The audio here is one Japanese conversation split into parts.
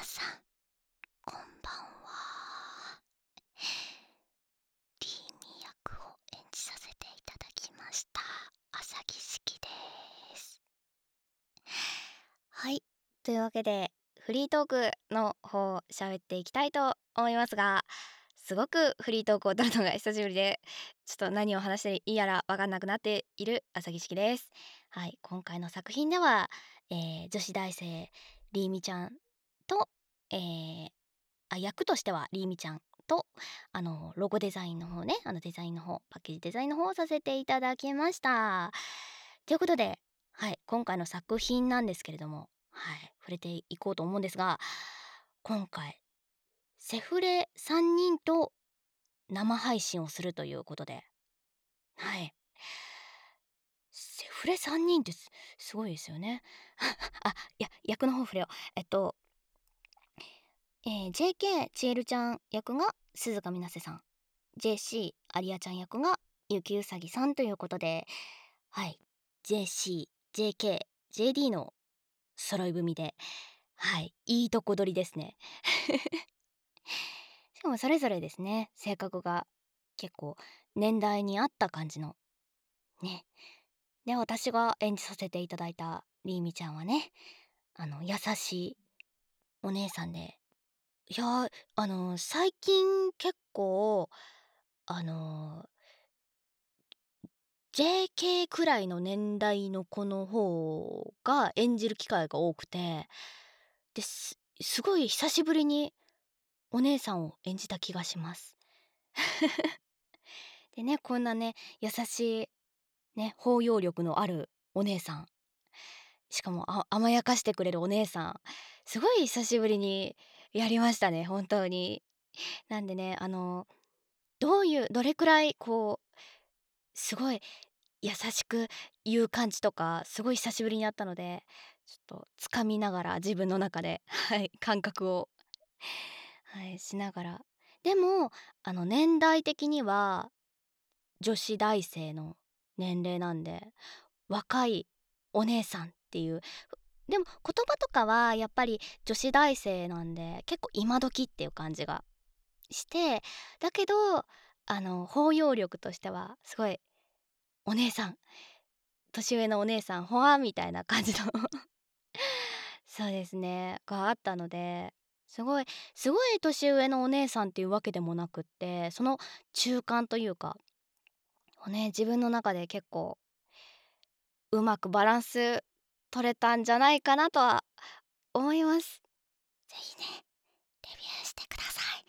さん、こんばんは。リーミ役を演じさせていただきました朝木式です。はい、というわけでフリートークの方喋っていきたいと思いますが、すごくフリートークを取るのが久しぶりで、ちょっと何を話していいやら分かんなくなっている朝木式です。はい、今回の作品では、女子大生リーミちゃんと、役としてはリーミちゃんとロゴデザインの方ね、デザインの方、パッケージデザインの方をさせていただきました。ということで、はい、今回の作品なんですけれども、はい、触れていこうと思うんですが、今回セフレ3人と生配信をするということで、はい、セフレ3人ってすごいですよね。いや、役の方触れよう。JK ちえるちゃん役が鈴鹿みなせさん、 JC アリアちゃん役がゆきうさぎさんということで、はい、 JC、JK、JD の揃い踏みで、はい、いいとこ取りですね。しかもそれぞれですね、性格が結構年代に合った感じのね。で、私が演じさせていただいたりーみちゃんはね、優しいお姉さんで、いや、最近結構あの JK くらいの年代の子の方が演じる機会が多くて、すごい久しぶりにお姉さんを演じた気がします。でね、こんなね、優しいね、包容力のあるお姉さん、しかも甘やかしてくれるお姉さん、すごい久しぶりにやりましたね、本当に。なんでね、どれくらいこうすごい優しく言う感じとか、すごい久しぶりにやったので、ちょっとつかみながら自分の中で、はい、感覚を、はい、しながら。でも年代的には女子大生の年齢なんで、若いお姉さんっていう、でも言葉とかはやっぱり女子大生なんで結構今時っていう感じがして、だけど包容力としてはすごいお姉さん、年上のお姉さんほわみたいな感じのそうですねがあったので、すごい年上のお姉さんっていうわけでもなくって、その中間というかをね、自分の中で結構うまくバランス取れたんじゃないかなとは思います。ぜひね、レビューしてください。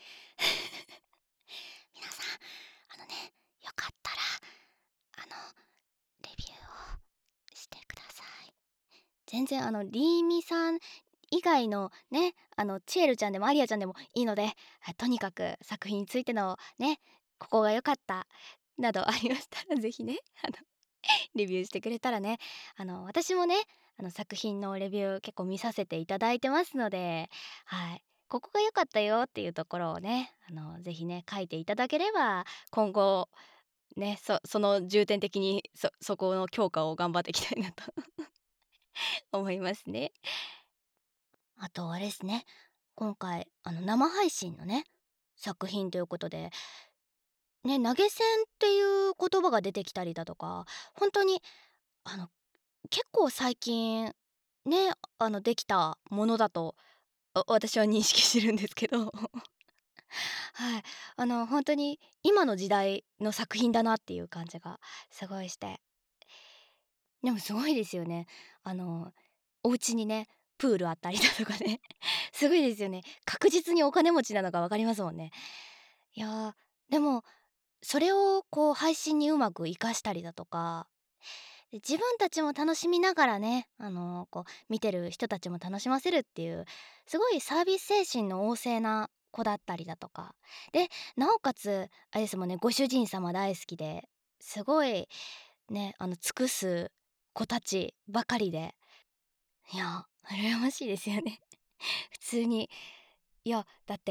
皆さん、よかったらレビューをしてください。全然リーミさん以外のね、チエルちゃんでもアリアちゃんでもいいので、とにかく作品についてのね、ここが良かったなどありましたらぜひね、レビューしてくれたらね、私もね、作品のレビュー結構見させていただいてますので、はい、ここが良かったよっていうところをね、ぜひね書いていただければ、今後ね、その重点的にそこの強化を頑張っていきたいなと思いますね。あとあれですね、今回生配信のね作品ということでね、投げ銭っていう言葉が出てきたりだとか、本当にあの結構最近ね、できたものだと私は認識してるんですけどはい、本当に今の時代の作品だなっていう感じがすごいして、でもすごいですよね。お家にねプールあったりだとかねすごいですよね。確実にお金持ちなのが分かりますもんね。いやでもそれをこう配信にうまく活かしたりだとか、で自分たちも楽しみながらね、こう見てる人たちも楽しませるっていう、すごいサービス精神の旺盛な子だったりだとかで、なおかつあれですもんね、ご主人様大好きですごいね、尽くす子たちばかりで、いや羨ましいですよね普通に。いやだって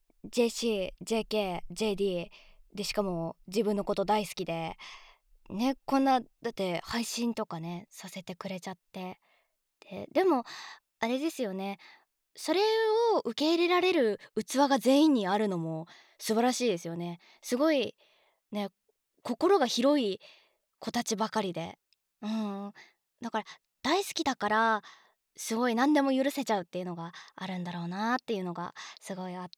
JC、JK、JD で、しかも自分のこと大好きでね、こんなだって配信とかねさせてくれちゃって、でもあれですよね、 それを受け入れられる器が全員にあるのも素晴らしいですよね。すごいね、心が広い子たちばかりで。うん。だから大好きだから、すごい何でも許せちゃうっていうのがあるんだろうなっていうのがすごいあって。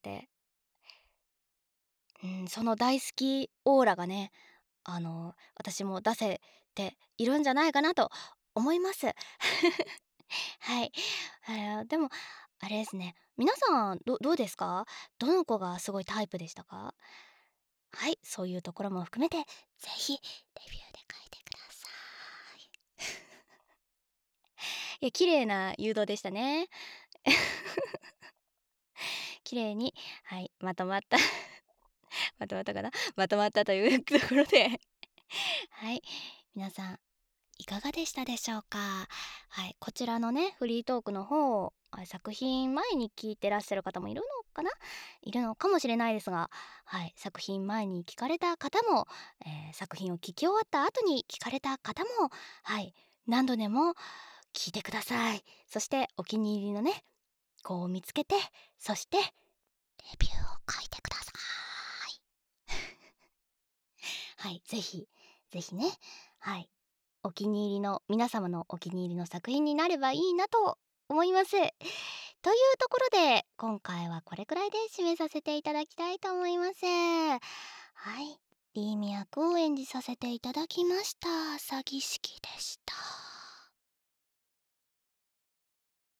その大好きオーラがね、私も出せているんじゃないかなと思います。はい。でも、あれですね、皆さんどうですか？どの子がすごいタイプでしたか？はい、そういうところも含めて、ぜひレビューで書いてください。いや、綺麗な誘導でしたね。綺麗に、はい、まとまったまとまったかな？まとまったというところではい、皆さんいかがでしたでしょうか。はい、こちらのね、フリートークの方、作品前に聞いてらっしゃる方もいるのかな、いるのかもしれないですが、はい、作品前に聞かれた方も、作品を聞き終わった後に聞かれた方も、はい、何度でも聞いてください。そしてお気に入りのね、子を見つけて、そしてレビューを書いてください。はい、ぜひ、ぜひね、はい、お気に入りの皆様のお気に入りの作品になればいいなと思います。というところで今回はこれくらいで締めさせていただきたいと思います。はい、リーミ役を演じさせていただきました詐欺師でした。